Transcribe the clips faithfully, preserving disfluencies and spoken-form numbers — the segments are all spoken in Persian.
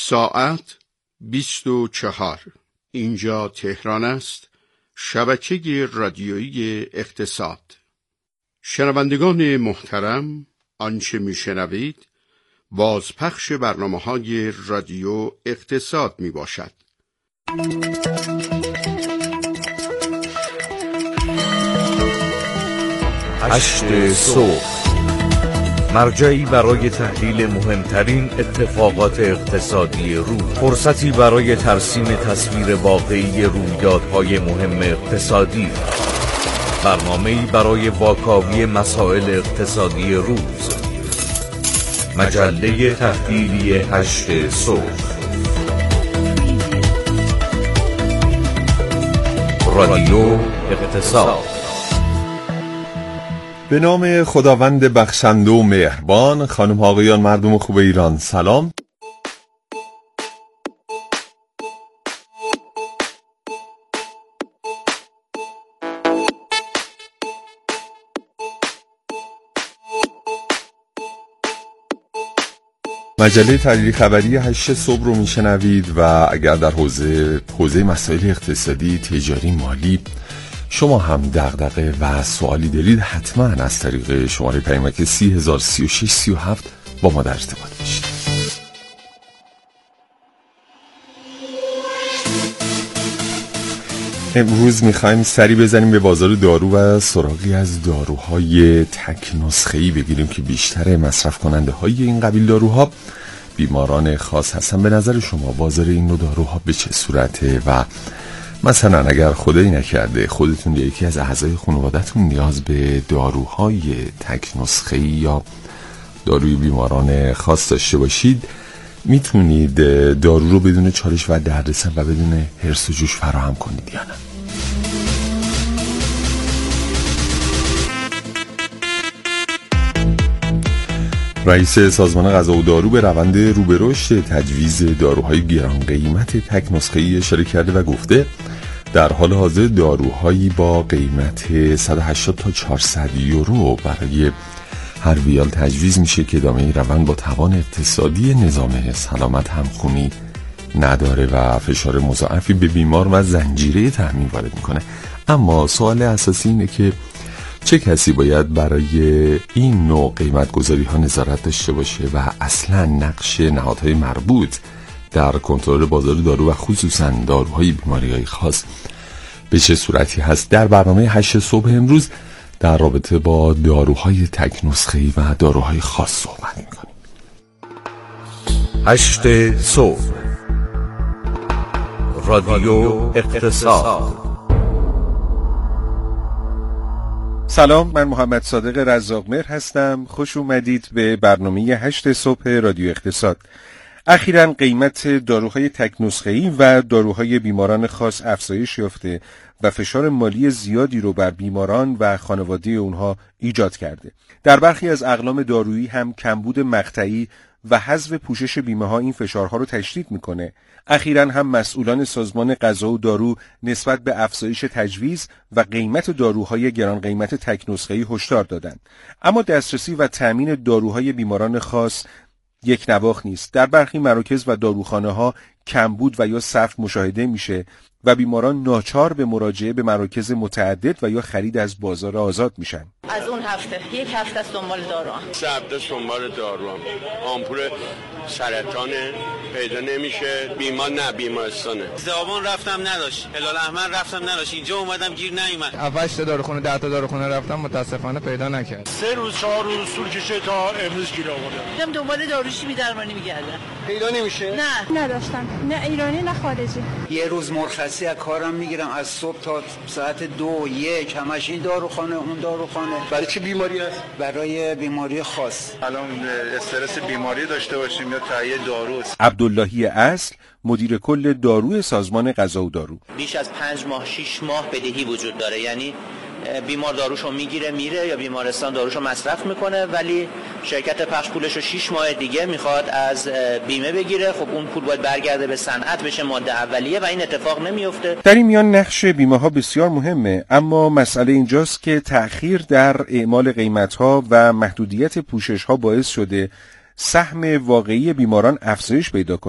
ساعت بیست و چهار. اینجا تهران است، شبکه رادیویی اقتصاد. شنوندگان محترم، آنچه میشنوید بازپخش برنامه‌های رادیو اقتصاد می باشد. هشت صبح، مرجعی برای تحلیل مهمترین اتفاقات اقتصادی روز، فرصتی برای ترسیم تصویر واقعی رویدادهای مهم اقتصادی، برنامه‌ای برای واکاوی مسائل اقتصادی روز، مجله تحلیلی هشت صبح، رادیو اقتصاد. به نام خداوند بخشنده و مهربان. خانم آقایان، مردم خوب ایران، سلام. مجله تحلیل خبری هشت صبح رو میشنوید و اگر در حوزه حوزه مسائل اقتصادی، تجاری، مالی شما هم دغدغه و سوالی دارید، حتما از طریق شماره پیامک سی هزار سی و شش سی و هفت با ما در ارتباط باشید. امروز میخوایم سری بزنیم به بازار دارو و سراغی از داروهای تک نسخه‌ای بگیریم که بیشتر مصرف کننده های این قبیل داروها بیماران خاص هستن. به نظر شما بازار این نوع داروها به چه صورته و مثلا اگر خدایی نکرده خودتون یا یکی از اعضای خانواده‌تون نیاز به داروهای تک نسخه‌ای یا داروی بیماران خاص داشته باشید، میتونید دارو رو بدون چالش و دردسر و بدون حرص و جوش فراهم کنید یا نه؟ رئیس سازمان غذا و دارو به روند رو به رشد تجویز داروهای گران قیمت تک نسخه‌ای اشاره کرده و گفته در حال حاضر داروهایی با قیمت صد و هشتاد تا چهارصد یورو برای هر ویال تجویز میشه که ادامه روند با توان اقتصادی نظام سلامت همخونی نداره و فشار مضاعفی به بیمار و زنجیره تامین وارد میکنه. اما سوال اساسی اینه که چه کسی باید برای این نوع قیمت گذاری ها نظارت داشته باشه و اصلا نقش نهادهای مربوط در کنترل بازار دارو و خصوصا داروهای بیماری‌های خاص به چه صورتی هست؟ در برنامه هشت صبح امروز در رابطه با داروهای تک نسخه‌ای و داروهای خاص صحبت می‌کنیم. هشت صبح، رادیو اقتصاد. سلام، من محمد صادق رزاق‌مهر هستم. خوش اومدید به برنامه هشت صبح رادیو اقتصاد. اخیراً قیمت داروهای تک نسخه‌ای و داروهای بیماران خاص افزایش یافته و فشار مالی زیادی رو بر بیماران و خانواده اونها ایجاد کرده. در برخی از اقلام دارویی هم کمبود مقطعی و حذف پوشش بیمه ها این فشارها رو تشدید میکنه. اخیراً هم مسئولان سازمان غذا و دارو نسبت به افزایش تجویز و قیمت داروهای گران قیمت تک نسخه‌ای هشدار دادند. اما دسترسی و تامین داروهای بیماران خاص یک نواخت نیست. در برخی مراکز و داروخانه ها کمبود و یا صرف مشاهده میشه و بیماران ناچار به مراجعه به مراکز متعدد و یا خرید از بازار آزاد میشن. از اون هفته یک هفته است دنبال داروام. سه هفته است دنبال داروام. آمپول سرطان پیدا نمیشه، بیمار نه بیمارستانه. زبان رفتم نداشت، هلال احمر رفتم نداشت، اینجا اومدم گیر نیومد. هفت تا داروخونه ده تا داروخونه رفتم متاسفانه پیدا نکرد. سه روز چهار روز طول کشید تا امروز گیر آوردم. من دنبال داروشی بی درمانی میگردم. پیدا نمیشه؟ نه نداشتم، نه ایرانی نه خارجی. یه روز مرخصی از کارم میگیرم، از صبح تا ساعت دو یک همش این داروخانه اون داروخانه. برای چه بیماری هست؟ برای بیماری خاص. الان استرس بیماری داشته باشیم یا تهیه دارو. عبداللهی اصل، مدیر کل دارو سازمان غذا و دارو. بیش از پنج ماه شش ماه بدهی وجود داره، یعنی بیمار داروشو میگیره میره یا بیمارستان داروشو مصرف میکنه، ولی شرکت پخش پولشو شش ماه دیگه میخواد از بیمه بگیره. خب اون پول باید برگرده به صنعت بشه ماده اولیه و این اتفاق نمیفته. در این میان نقش بیمه ها بسیار مهمه، اما مسئله اینجاست که تأخیر در اعمال قیمت ها و محدودیت پوشش ها باعث شده سهم واقعی بیماران افزایش پیدا کنه.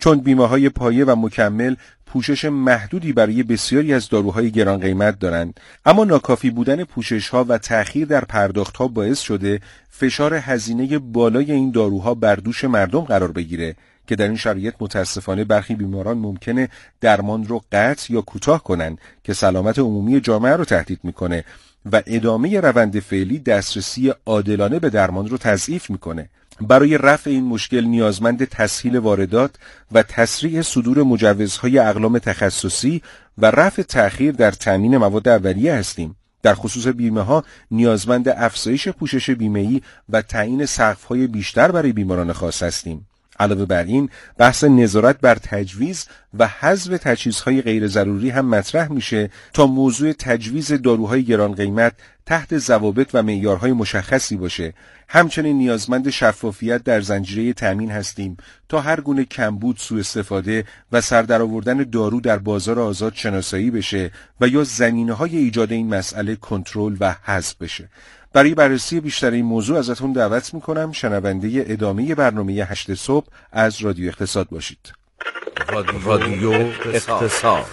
چون بیمه‌های پایه و مکمل پوشش محدودی برای بسیاری از داروهای گران قیمت دارند، اما ناکافی بودن پوشش‌ها و تأخیر در پرداخت‌ها باعث شده فشار هزینه بالای این داروها بر دوش مردم قرار بگیره که در این شرایط متاسفانه برخی بیماران ممکنه درمان رو قطع یا کوتاه کنن که سلامت عمومی جامعه رو تهدید میکنه و ادامه روند فعلی دسترسی عادلانه به درمان رو تضعیف میکنه. برای رفع این مشکل نیازمند تسهیل واردات و تسریع صدور مجوزهای اقلام تخصصی و رفع تأخیر در تامین مواد اولیه هستیم. در خصوص بیمه ها نیازمند افزایش پوشش بیمه‌ای و تعیین سقف‌های بیشتر برای بیماران خاص هستیم. علاوه بر این بحث نظارت بر تجویز و حذف تجهیزهای غیر ضروری هم مطرح میشه تا موضوع تجویز داروهای گران قیمت تحت ضوابط و معیارهای مشخصی باشه. همچنین نیازمند شفافیت در زنجیره تامین هستیم تا هر گونه کمبود، سوء استفاده و سردرآوردن دارو در بازار آزاد شناسایی بشه و یا زمینه‌های ایجاد این مسئله کنترل و حذف بشه. برای بررسی بیشتر این موضوع ازتون دعوت میکنم شنونده ادامه برنامه هشت صبح از رادیو اقتصاد باشید. رادیو اقتصاد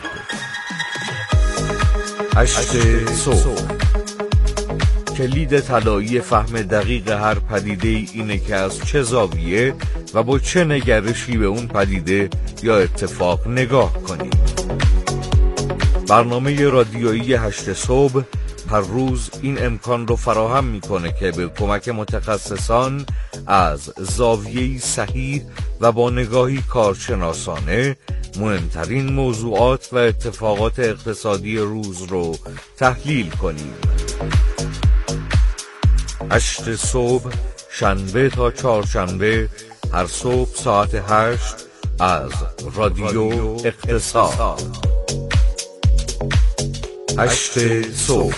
هشت صبح. کلید طلایی فهم دقیق هر پدیده اینه که از چه زاویه و با چه نگرشی به اون پدیده یا اتفاق نگاه کنیم. برنامه رادیویی هشت صبح هر روز این امکان رو فراهم میکنه که به کمک متخصصان از زاویه‌ای صحیح و با نگاهی کارشناسانه مهمترین موضوعات و اتفاقات اقتصادی روز رو تحلیل کنیم. هشت صبح شنبه تا چهارشنبه هر صبح ساعت هشت از رادیو اقتصاد. هشت صبح.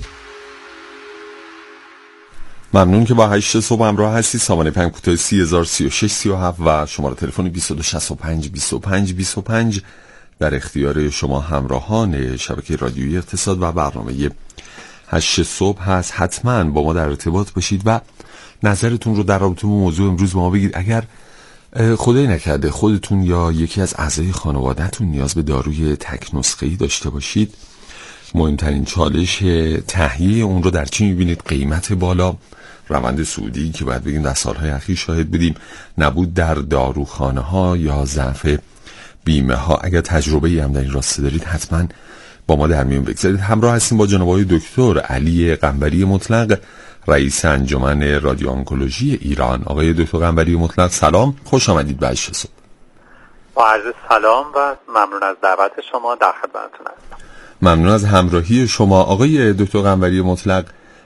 ممنون که با هشت صبح همراه هستی. سامانه پیام کوتاه سی هزار سی و شش سی و هفت و شماره تلفن بیست و دو شصت و پنج بیست و پنج بیست و پنج در اختیار شما همراهان شبکه رادیویی اقتصاد و برنامه هشت صبح هست. حتما با ما در ارتباط باشید و نظرتون رو در رابطه با موضوع امروز با ما بگید. اگر خدای نکرده خودتون یا یکی از اعضای خانواده‌تون نیاز به داروی تک نسخه‌ای داشته باشید، مهمترین چالش تهیه اون رو در چی می‌بینید؟ قیمت بالا، روند سعودی که باید بگیم در سالهای اخیر شاهد بودیم، نبود در داروخانه‌ها یا ضعف بیمه ها. اگر تجربه‌ای هم در این راسته دارید حتما با ما در میون بگذارید. همراه هستیم با جناب آقای دکتر علی قنبری مطلق، رئیس انجمن رادیو آنکولوژی ایران. آقای دکتر قنبری مطلق سلام، خوش آمدید به هشت صبح. با عرض سلام و ممنون از دعوت شما، در خدمتتون هستم. ممنون از همراهی شما. آقای دکتر قنبری مطلق،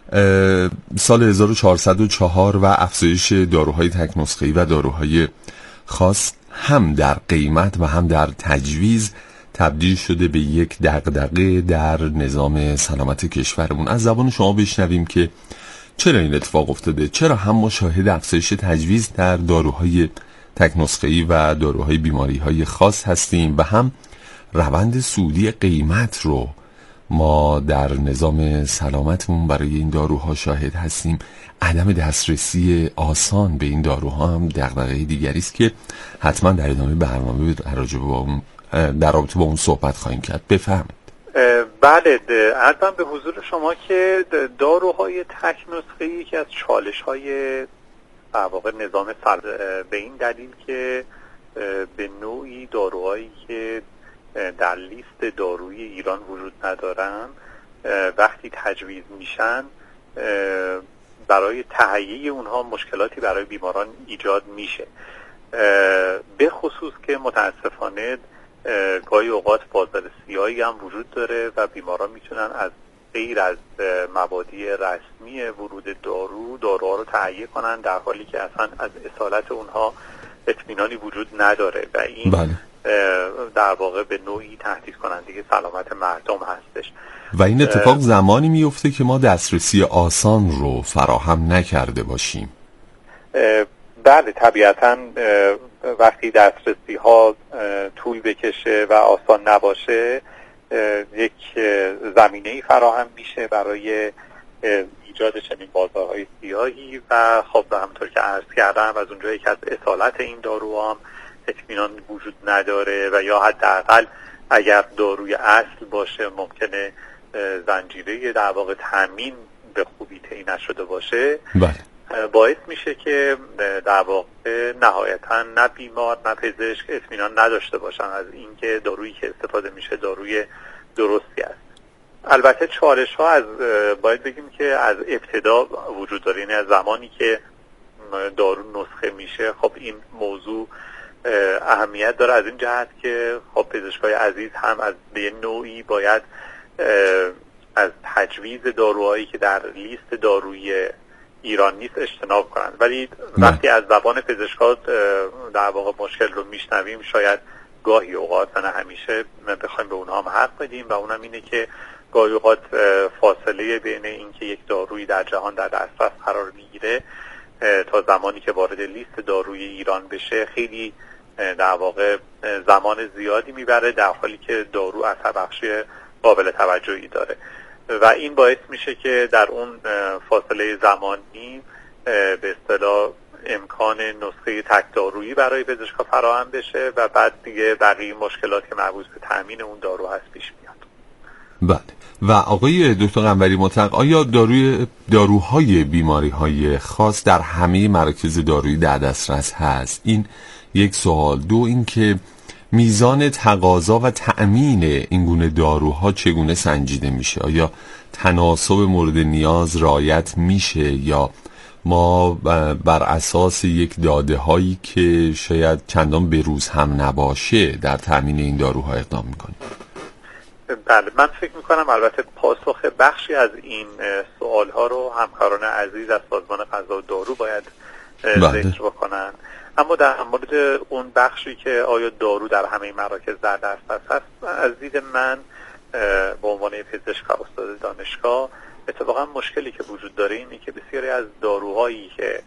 سال هزار و چهارصد و چهار و افزایش داروهای تک نسخه‌ای و داروهای خاص هم در قیمت و هم در تجویز تبدیل شده به یک دغدغه در نظام سلامت کشورمون. از زبان شما بشنویم که چرا این اتفاق افتاده، چرا هم ما شاهد افزایش تجویز در داروهای تک نسخه‌ای و داروهای بیماری‌های خاص هستیم و هم روند صعودی قیمت رو ما در نظام سلامتمون برای این داروها شاهد هستیم. عدم دسترسی آسان به این داروها هم دغدغه دیگری است که حتما در ادامه برنامه در رابطه با اون در رابطه با اون صحبت خواهیم کرد. بفهمید. بله، عرضم به حضور شما که داروهای تک نسخه‌ای یکی از چالش‌های در واقع نظام سلامت به این دلیل که به نوعی داروهایی که در لیست دارویی ایران وجود ندارن وقتی تجویز میشن برای تهیه اونها مشکلاتی برای بیماران ایجاد میشه، به خصوص که متاسفانه گاهی اوقات بازار سیاهی هم وجود داره و بیماران میتونن از غیر از مبادی رسمی ورود دارو داروها رو تهیه کنن در حالی که اصلا از اصالت اونها اطمینانی وجود نداره و این بله. در واقع به نوعی تهدید کننده سلامت مردم هستش و این اتفاق زمانی میفته که ما دسترسی آسان رو فراهم نکرده باشیم. بله، طبیعتاً وقتی دسترسی ها طول بکشه و آسان نباشه یک زمینه‌ای فراهم میشه برای ایجاد چنین بازارهای سیاهی و خب همونطور که عرض کردم از اونجایی که از اصالت این داروها هم اطمینان وجود نداره و یا حداقل اگر داروی اصل باشه ممکنه زنجیره در واقع تامین به خوبی طی نشده باشه، بله. باعث میشه که در واقع نهایتا نه بیمار نه پزشک اطمینان نداشته باشن از اینکه دارویی که استفاده میشه داروی درستی است. البته چالش ها از باید بگیم که از ابتدا وجود داره، یعنی از زمانی که دارو نسخه میشه خب این موضوع اهمیت داره از این جهت که خب پزشکای عزیز هم از به نوعی باید از تجویز داروهایی که در لیست دارویی ایران نیست اجتناب کنند، ولی وقتی از زبان پزشکا در واقع مشکل رو میشنویم شاید گاهی اوقات نه همیشه بخوایم به اونها هم حق بدیم و اونم اینه که گاهی اوقات فاصله بین اینکه یک دارویی در جهان در دسترس قرار میگیره تا زمانی که وارد لیست دارویی ایران بشه خیلی در واقع زمان زیادی میبره، در حالی که دارو اثر بخشی قابل توجهی داره و این باعث میشه که در اون فاصله زمانی به اصطلاح امکان نسخه تک دارویی برای پزشکا فراهم بشه و بعد دیگه بقیه مشکلات که مربوط به تامین اون دارو هست پیش میاد. بله. و آقای دکتر قنبری مطلق، آیا داروی داروهای بیماری‌های خاص در همه مراکز دارویی در دسترس هست؟ این یک سوال. دو اینکه میزان تقاضا و تأمین این گونه داروها چگونه سنجیده میشه؟ آیا تناسب مورد نیاز رعایت میشه یا ما بر اساس یک داده هایی که شاید چندان بروز هم نباشه در تأمین این داروها اقدام میکنیم؟ بله، من فکر میکنم البته پاسخ بخشی از این سوال ها رو همکاران عزیز از سازمان غذا و دارو باید ذکر بکنن، اما در مورد اون بخشی که آیا دارو در همه مراکز در دسترس هست، از دید من به عنوان پزشک و استاد دانشگاه اتفاقا مشکلی که وجود داره اینه که بسیاری از داروهایی که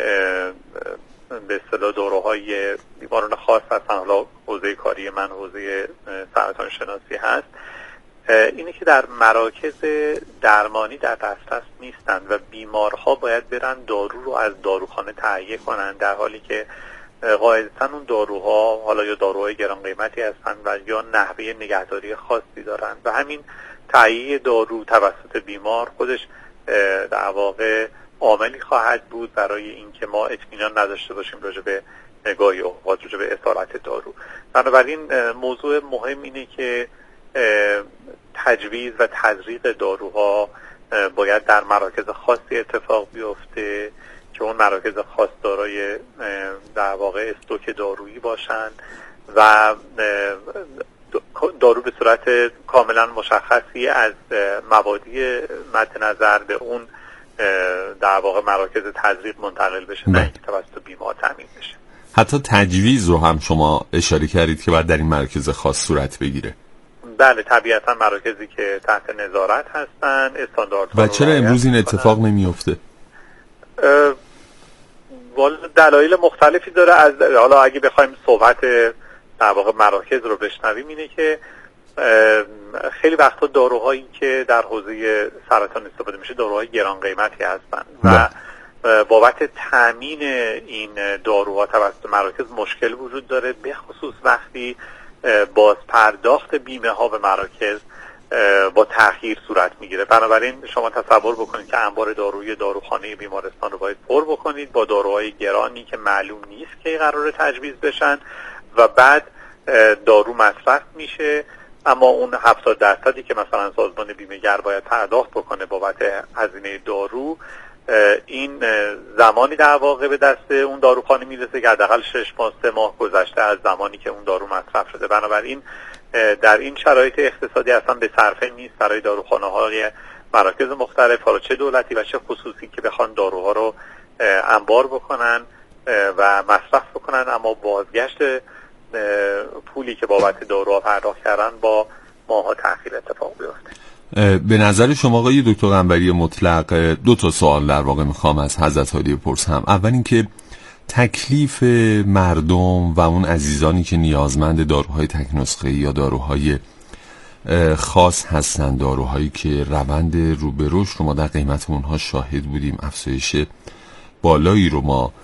به اصطلاح داروهای بیماران خاص هستن، حالا حوزه کاری من حوزه سرطان شناسی هست، اینه که در مراکز درمانی در دسترس نیستن و بیمارها باید برن دارو رو از داروخانه تهیه کنن، در حالی که قاعدتاً اون داروها حالا یا داروهای گران قیمتی هستن و یا نحوه نگهداری خاصی دارن و همین تهیه دارو توسط بیمار خودش در واقع عاملی خواهد بود برای اینکه ما اطمینان نداشته باشیم راجع به نگاهی اوقات راجع به اصالت دارو. بنابراین موضوع مهم اینه که تجویز و تزریق داروها باید در مراکز خاصی اتفاق بیفته که اون مراکز خاص دارای در واقع استوک دارویی باشن و دارو به صورت کاملا مشخصی از مبادی مد نظر به اون در واقع مراکز تزریق منتقل بشه نه اینکه توسط بیمار تامین بشه. حتی تجویز رو هم شما اشاره کردید که باید در این مراکز خاص صورت بگیره. بله، طبیعتا مراکزی که تحت نظارت هستن استانداردها. و چرا امروز این اتفاق نمیفته؟ والا دلایل مختلفی داره. از حالا اگه بخوایم صحبت در واقع مراکز رو بشنویم اینه که خیلی وقتا داروهایی که در حوزه سرطان استفاده میشه داروهای گران قیمتی هستن و بابت تامین این داروها توسط مراکز مشکل وجود داره، به خصوص وقتی باز پرداخت بیمه ها به مراکز با تأخیر صورت میگیره. بنابراین شما تصور بکنید که انبار داروی داروخانه بیمارستان رو باید پر بکنید با داروهای گرانی که معلوم نیست که قراره تجویز بشن و بعد دارو مصرف میشه، اما اون هفتاد درصدی که مثلا سازمان بیمه‌گر باید پرداخت بکنه بابت هزینه دارو، این زمانی در واقع به دست اون داروخانه میرسه که حداقل شش ماه سه ماه گذشته از زمانی که اون دارو مصرف شده. بنابراین در این شرایط اقتصادی اصلا به صرفه نیست برای داروخانه های مراکز مختلف، حالا چه دولتی و چه خصوصی، که بخوان داروها رو انبار بکنن و مصرف بکنن، اما بازگشت پولی که بابت داروها پرداخت کردن با ماها تأخیر اتفاق بیفته. به نظر شما آقای دکتر قنبری مطلق دو تا سوال در واقع میخوام از حضرت عالی بپرسم. اول اینکه تکلیف مردم و اون عزیزانی که نیازمند داروهای تک نسخه‌ای یا داروهای خاص هستند، داروهایی که روند رو به رشد رو ما در قیمت اونها شاهد بودیم، افزایش بالایی رو ما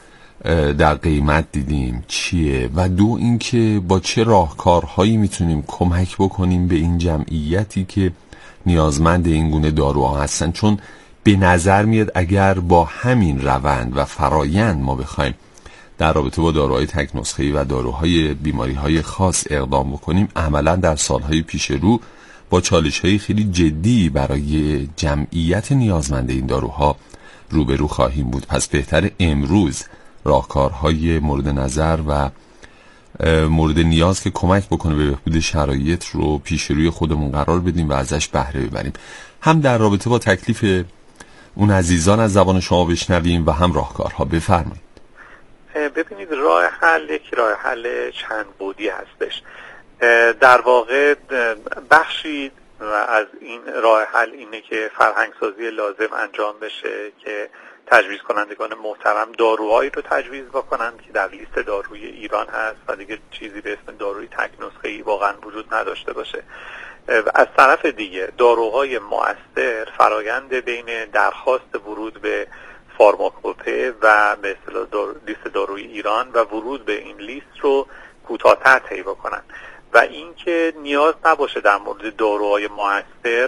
در قیمت دیدیم چیه و دو اینکه با چه راهکارهایی میتونیم کمک بکنیم به این جمعیتی که نیازمند این گونه داروها هستن، چون به نظر میاد اگر با همین روند و فرایند ما بخوایم در رابطه با داروهای تک نسخه‌ای و داروهای بیماری‌های خاص اقدام بکنیم، عملا در سالهای پیش رو با چالش‌های خیلی جدی برای جمعیت نیازمند این داروها روبرو خواهیم بود. پس بهتر امروز راهکارهای مورد نظر و مورد نیاز که کمک بکنه به بهبود شرایط رو پیش روی خودمون قرار بدیم و ازش بهره ببریم. هم در رابطه با تکلیف اون عزیزان از زبان شما بشنویم و هم راهکارها. بفرمایید. ببینید، راه حل یک راه حل چند بعدی هستش. در واقع بخشی از این راه حل اینه که فرهنگسازی لازم انجام بشه که تجویز کنندگان محترم داروهایی رو تجویز بکنن که در لیست دارویی ایران هست و دیگه چیزی به اسم داروی تک نسخه‌ای واقعا وجود نداشته باشه. از طرف دیگه داروهای مؤثر فرایند بین درخواست ورود به فارماکوپه و به اصطلاح دار... لیست دارویی ایران و ورود به این لیست رو کوتاه‌تر طی بکنن و اینکه نیاز نباشه در مورد داروهای مؤثر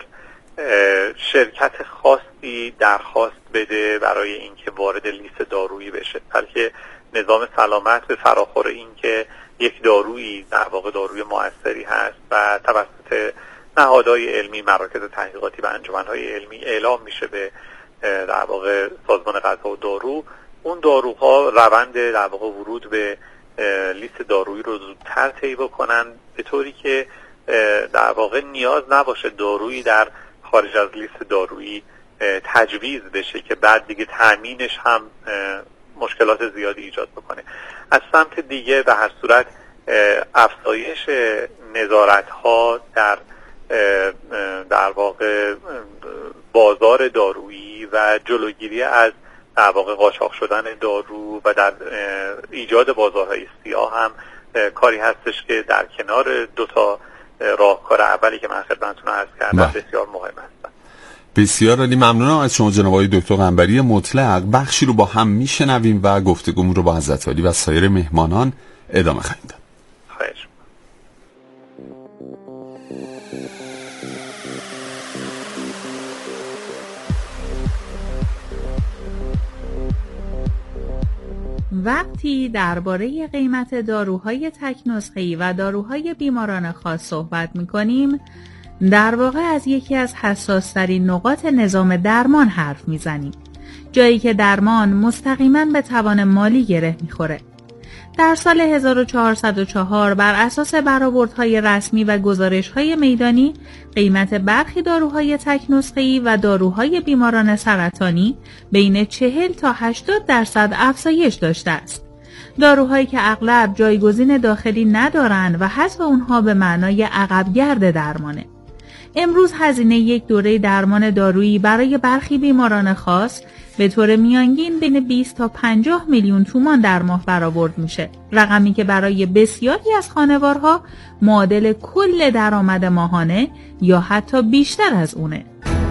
شرکت خاصی درخواست بده برای اینکه وارد لیست دارویی بشه، بلکه نظام سلامت به فراخور اینکه یک دارویی در واقع داروی مؤثری هست و توسط نهادهای علمی، مراکز تحقیقاتی و انجمنهای علمی اعلام میشه به در واقع سازمان غذا و دارو، اون داروها روند در واقع ورود به لیست دارویی رو زودتر طی بکنن، به طوری که در واقع نیاز نباشه دارویی در خارج از لیست دارویی تجویز بشه که بعد دیگه تأمینش هم مشکلات زیادی ایجاد بکنه. از سمت دیگه به هر صورت افزایش نظارت‌ها در در واقع بازار دارویی و جلوگیری از در واقع قاچاق شدن دارو و در ایجاد بازارهای سیاه هم کاری هستش که در کنار دو تا راهکار اولی که من خدمتتون عرض کردم بسیار مهم هستن. بسیار عالی، ممنونم از شما جناب آقای دکتر قنبری مطلق. بخشی رو با هم میشنویم و گفتگومون رو با حضرت عالی و سایر مهمانان ادامه خواهیم داد. خواهش. وقتی درباره قیمت داروهای تک نسخه‌ای و داروهای بیماران خاص صحبت می‌کنیم، در واقع از یکی از حساس‌ترین نقاط نظام درمان حرف می‌زنیم، جایی که درمان مستقیماً به توان مالی گره می‌خوره. در سال هزار و چهارصد و چهار بر اساس برآوردهای رسمی و گزارش‌های میدانی، قیمت برخی داروهای تک نسخه‌ای و داروهای بیماران سرطانی بین چهل تا هشتاد درصد افزایش داشته است. داروهایی که اغلب جایگزین داخلی ندارند و حذف اونها به معنای عقبگرد درمانه. امروز هزینه یک دوره درمان دارویی برای برخی بیماران خاص به طور میانگین بین بیست تا پنجاه میلیون تومان در ماه برآورد میشه، رقمی که برای بسیاری از خانوارها معادل کل درآمد ماهانه یا حتی بیشتر از اونه.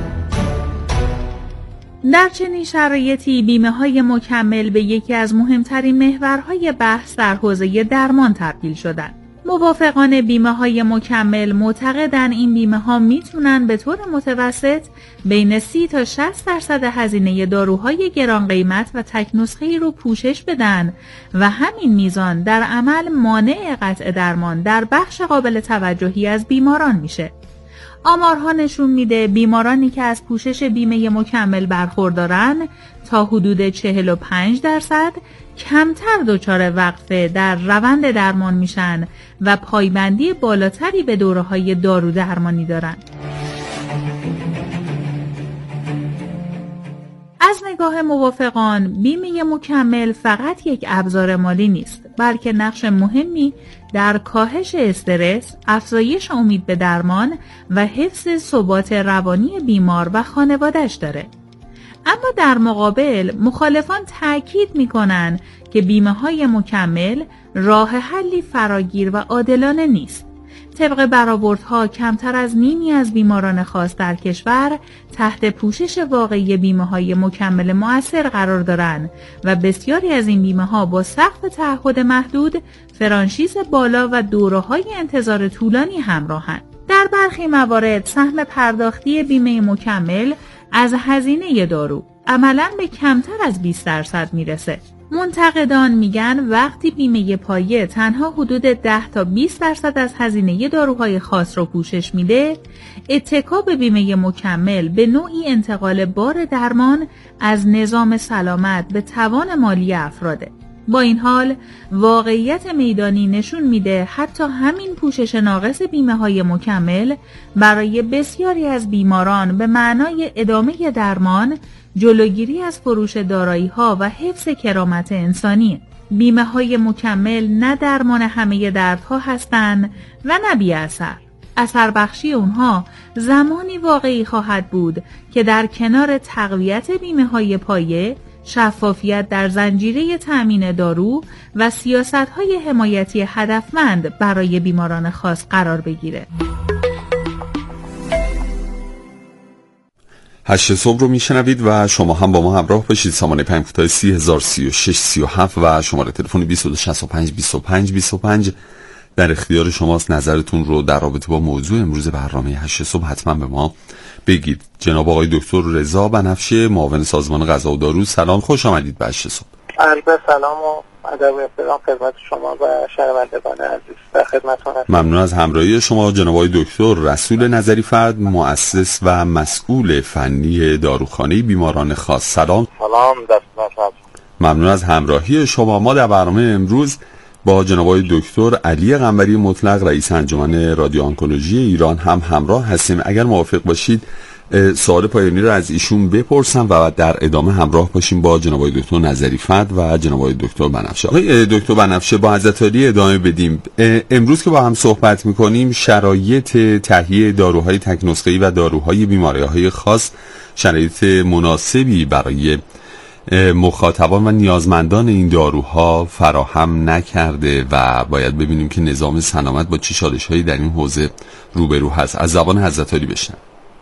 در چنین شرایطی بیمه‌های مکمل به یکی از مهمترین محورهای بحث در حوزه درمان تبدیل شدند. موافقان بیمه‌های مکمل معتقدن این بیمه‌ها میتونن به طور متوسط بین سی تا شصت درصد هزینه داروهای گران قیمت و تک نسخه‌ای رو پوشش بدن و همین میزان در عمل مانع قطع درمان در بخش قابل توجهی از بیماران میشه. آمارها نشون میده بیمارانی که از پوشش بیمه مکمل برخوردارن تا حدود چهل و پنج درصد کمتر دچار وقفه در روند درمان میشن و پایبندی بالاتری به دوره‌های دارو درمانی دارن. از نگاه موافقان، بیمه مکمل فقط یک ابزار مالی نیست، بلکه نقش مهمی در کاهش استرس، افزایش امید به درمان و حفظ ثبات روانی بیمار و خانواده‌اش داره. اما در مقابل مخالفان تأکید می‌کنند که بیمه‌های مکمل راه حلی فراگیر و عادلانه نیست. طبق برآوردها کمتر از نیمی از بیماران خاص در کشور تحت پوشش واقعی بیمه‌های مکمل مؤثر قرار دارند و بسیاری از این بیمه‌ها با سقف تعهد محدود، فرانشیز بالا و دوره‌های انتظار طولانی همراهند. در برخی موارد سهم پرداختی بیمه مکمل از هزینه دارو عملاً به کمتر از بیست درصد میرسه. منتقدان میگن وقتی بیمه پایه تنها حدود ده تا بیست درصد از هزینه داروهای خاص رو پوشش میده، اتکا به بیمه مکمل به نوعی انتقال بار درمان از نظام سلامت به توان مالی افراده. با این حال واقعیت میدانی نشون میده حتی همین پوشش ناقص بیمه های مکمل برای بسیاری از بیماران به معنای ادامه درمان، جلوگیری از فروش دارایی ها و حفظ کرامت انسانی. بیمه های مکمل نه درمان همه دردها هستند و نه بی اثر. اثر بخشی اونها زمانی واقعی خواهد بود که در کنار تقویت بیمه های پایه، شفافیت در زنجیره تأمین دارو و سیاست‌های حمایتی هدفمند برای بیماران خاص قرار بگیره. هشت صبح رو میشنوید و شما هم با ما همراه باشید. سامانه پیام کوتاه سی هزار سی و شش سی و هفت و شماره تلفن بیست و دو شصت و پنج بیست و پنج بیست و پنج در اختیار شماست. نظرتون رو در رابطه با موضوع امروز برنامه هشت صبح حتما به ما بگید. جناب آقای دکتر رضا بنفشه، معاون سازمان غذا و دارو، سلام، خوش آمدید به هشت صبح. عرض سلام و ادب و احترام خدمت شما و شنوندگان عزیز. در خدمتتون هستم. ممنون از همراهی شما. جناب آقای دکتر رسول نظری فرد، مؤسس و مسئول فنی داروخانه بیماران خاص، سلام. سلام، دستتون. ممنون از همراهی شما. ما در برنامه امروز با جناب آقای دکتر علی قنبری مطلق، رئیس انجمن رادیو آنکولوژی ایران هم همراه هستیم. اگر موافق باشید سوال پایانی رو از ایشون بپرسم و در ادامه همراه باشیم با جناب آقای دکتر نظری فرد و جناب آقای دکتر بنفشه. آقای دکتر بنفشه، با حضرت عالی ادامه بدیم. امروز که با هم صحبت می‌کنیم شرایط تهیه داروهای تک نسخه‌ای و داروهای بیماری‌های خاص شرایط مناسبی برای مخاطبان و نیازمندان این داروها فراهم نکرده و باید ببینیم که نظام سلامت با چه چالش‌هایی در این حوزه روبرو هست. از زبان حضرت عالی بشنویم.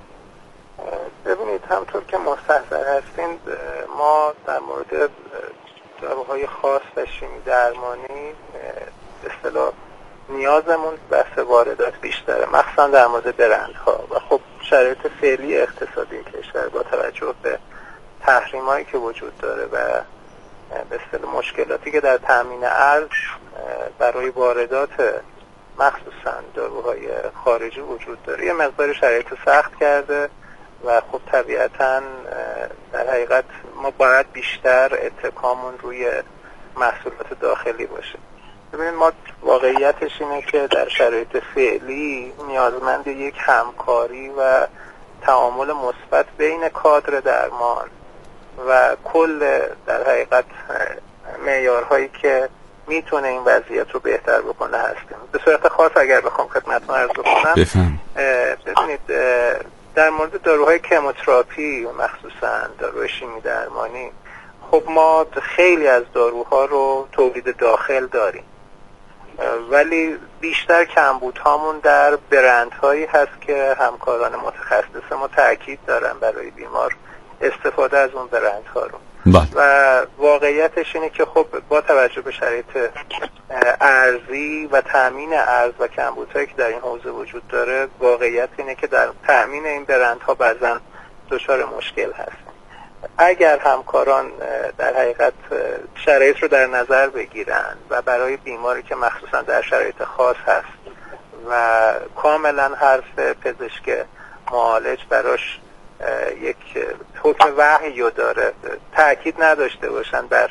ببینید، همطور که مستحضر هستین ما در مورد داروهای خاص و شیمی درمانی به اصطلاح نیازمون بحث واردات بیشتره، مخصوصا در مورد برندها و خب شرایط فعلی اقتصادی کشور با توجه به تحریمایی که وجود داره و به اصطلاح مشکلاتی که در تامین ارز برای واردات مخصوصا داروهای خارجی وجود داره یه مقدار شرایط سخت کرده و خب طبیعتاً در حقیقت ما باید بیشتر اتکامون روی محصولات داخلی باشه. ببینید، ما واقعیتش اینه که در شرایط فعلی نیازمند یک همکاری و تعامل مثبت بین کادر درمان و کل در حقیقت معیارهایی که میتونه این وضعیت رو بهتر بکنه هستیم. به صورت خاص اگر بخوام خدمتتون عرض بکنم، ببینید در مورد داروهای کموتراپی و مخصوصا داروهای شیمی درمانی، خب ما خیلی از داروها رو تولید داخل داریم، ولی بیشتر کمبودهامون در برندهایی هست که همکاران متخصص ما تاکید دارن برای بیمار استفاده از اون برندها رو. بله. و واقعیتش اینه که خب با توجه به شرایط ارزی و تامین ارز و کمبودهایی که در این حوزه وجود داره، واقعیت اینه که در تامین این برندها بعضا دچار مشکل هست. اگر همکاران در حقیقت شرایط رو در نظر بگیرن و برای بیماری که مخصوصا در شرایط خاص هست و کاملا حرف پزشک معالج براش یک حکم وحی داره، تأکید نداشته باشن بر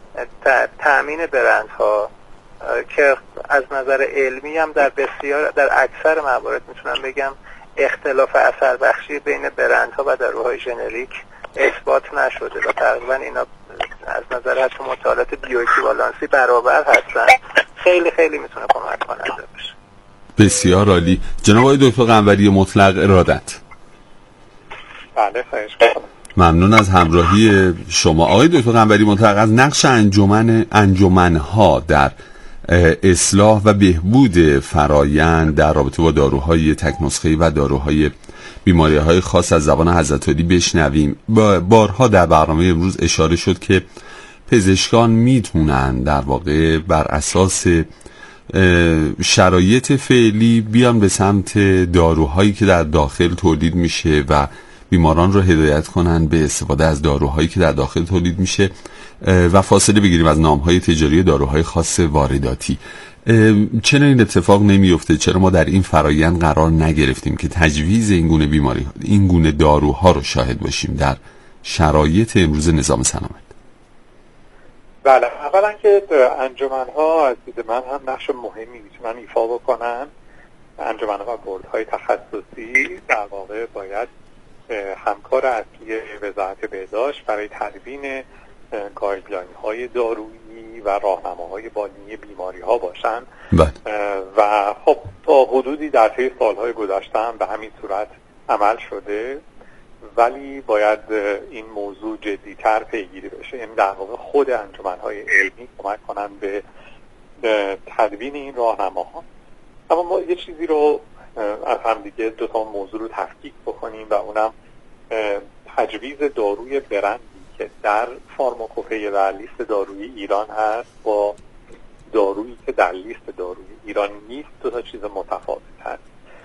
تأمین برندها که از نظر علمی هم در بسیار در اکثر موارد میتونم بگم اختلاف اثر بخشی بین برندها و داروهای ژنریک اثبات نشده و تقریبا اینا از نظر حتی مطالعات بیواکیوالنسی برابر هستن. خیلی خیلی میتونه کمک کننده باشه. بسیار عالی. جناب آقای دکتر قنبری مطلق، ارادت. بله، خواهش می‌کنم. ممنون از همراهی شما. آقای دکتر قنبری مطلق، از نقش انجمن انجمن‌ها در اصلاح و بهبود فرایند در رابطه با داروهای تک نسخه‌ای و داروهای بیماری‌های خاص از زبان حضرت علی بشنویم. بارها در برنامه امروز اشاره شد که پزشکان میتونن در واقع بر اساس شرایط فعلی بیان به سمت داروهایی که در داخل تولید میشه و بیماران رو هدایت کنن به استفاده از داروهایی که در داخل تولید میشه و فاصله بگیریم از نامهای تجاری داروهای خاص وارداتی. چرا این اتفاق نمیفته؟ چرا ما در این فرایند قرار نگرفتیم که تجویز این گونه بیماری این گونه داروها رو شاهد باشیم در شرایط امروز نظام سلامت؟ بله، اولا که انجمن‌ها از دید من هم نقش مهمی میتونن ایفا بکنن. انجمن‌ها و بوردهای تخصصی در واقع باید همکار اصلی وزارت بهداشت برای تدوین گایدلاین‌های دارویی و راهنماهای بالینی بیماری‌ها باشن و خب تا حدودی در طی سال‌های گذشته هم به همین صورت عمل شده، ولی باید این موضوع جدی‌تر پیگیری بشه. یعنی در واقع خود انجمن‌های علمی کمک کنن به تدوین این راهنماها. اما ما یه چیزی رو از هم دیگه دو تا موضوع رو تفکیک بکنیم و اونم تجویز داروی برندی که در فارماکوپی و لیست دارویی ایران هست با دارویی که در لیست دارویی ایران نیست، دو تا چیز متفاوت هست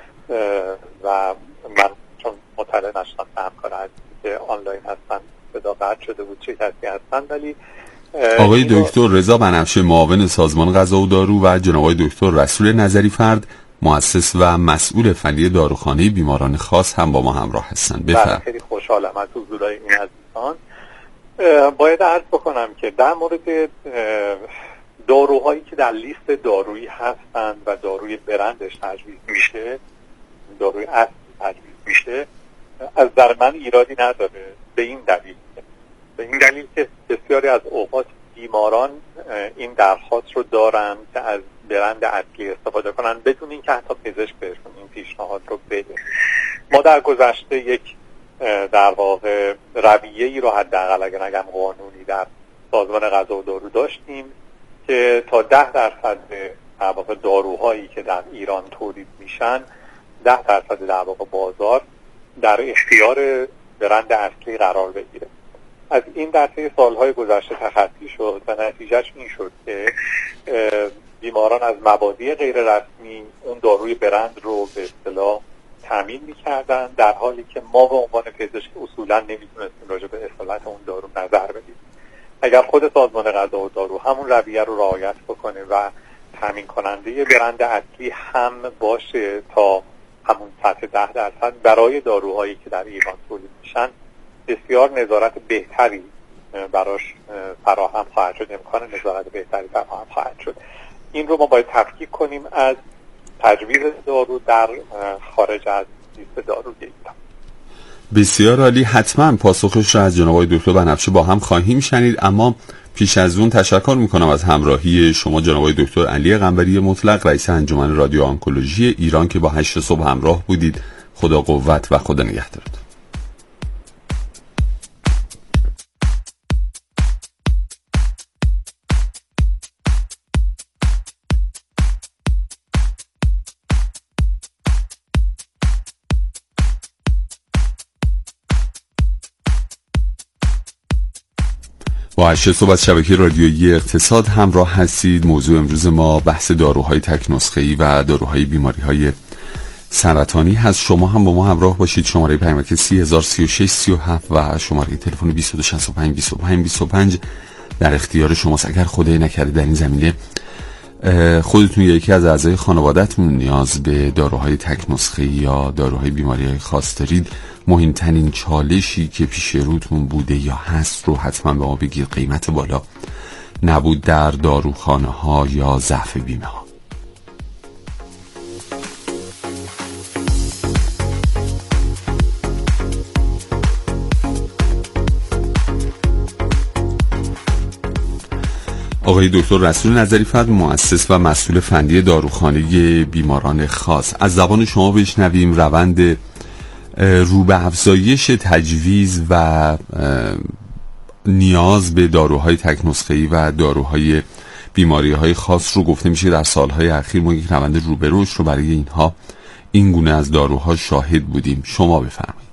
و من چون مطلع نشدم همکار هستی که آنلاین هستن صداقت شده بود چه کسی هستن، ولی آقای دکتر رضا بنفشه معاون سازمان غذا و دارو و جناب آقای دکتر رسول نظری فرد مؤسس و مسئول فنی داروخانه بیماران خاص هم با ما همراه هستن. بفرمایید. خیلی خوشحالم از حضورای این عزیزان. باید عرض بکنم که در مورد داروهایی که در لیست دارویی هستند و داروی برندش تجویز میشه، داروی اصلی تجویز میشه، از در من ایرادی نداره. به این دلیل به این دلیل که بسیاری از اوقات بیماران این درخواست رو دارن که از برند اصلی استفاده کنن بدون اینکه حتی پزشک بهشون این پیشنهاد رو بده. ما در گذشته یک در واقع رویه ای رو حداقل اگر نگم قانونی در سازمان غذا و دارو داشتیم که تا ده درصد در واقع داروهایی که در ایران تولید میشن، ده درصد در واقع بازار در اختیار برند اصلی قرار بگیره. از این در طی سالهای گذشته تخطی شد و نتیجهش این شد که بیماران از مبادی غیر رسمی اون داروی برند رو به اصطلاح تامین می‌کردن، در حالی که ما به عنوان پزشک اصولا نمی‌تونستیم راجع به اصالت اون دارو نظر بدیم. اگر خود سازمان غذا و دارو همون رویه رو رعایت بکنه و تامین کننده برند اصلی هم باشه تا همون سطح ده درصد برای داروهایی که در ایران تولید میشن، بسیار نظارت بهتری براش فراهم خواهد شد، امکان نظارت بهتری فراهم خواهد شد. این رو ما باید تفکیک کنیم از تجویز دارو در خارج از لیست دارویی ایران. بسیار عالی. حتما پاسخش را از جناب آقای دکتر بنفشه با هم خواهیم شنید، اما پیش از اون تشکر میکنم از همراهی شما جناب آقای دکتر علی قنبری مطلق، رئیس انجمن رادیو آنکولوژی ایران که با هشت صبح همراه بودید. خدا قوت و خدا نگهدارتون. با هشت صبح از شبکه رادیویی اقتصاد همراه هستید. موضوع امروز ما بحث داروهای تک نسخه‌ای و داروهای بیماری‌های سرطانی هست. شما هم با ما همراه باشید. شماره پیامک سی هزار سی و شش سی و هفت و شماره تلفن بیست و دو شصت و پنج بیست و پنج بیست و پنج در اختیار شماست. اگر خدای نکرده در این زمینه خودتون یکی از اعضای خانواده‌تون نیاز به داروهای تک نسخه‌ای یا داروهای بیماری‌های خاص دارید، مهمترین چالشی که پیش روتون بوده یا هست رو حتما به ما بگید. قیمت بالا، نبود در داروخانه ها یا ضعف بیمه ها. آقای دکتر رسول نظری فرد مؤسس و مسئول فنی داروخانه بیماران خاص، از زبان شما بشنویم روند رو به افزایش تجویز و نیاز به داروهای تک نسخه‌ای و داروهای بیماری های خاص رو گفته میشه در سالهای اخیر ما یک روند رو به رشد رو برای اینها این گونه از داروها شاهد بودیم. شما بفرمایید.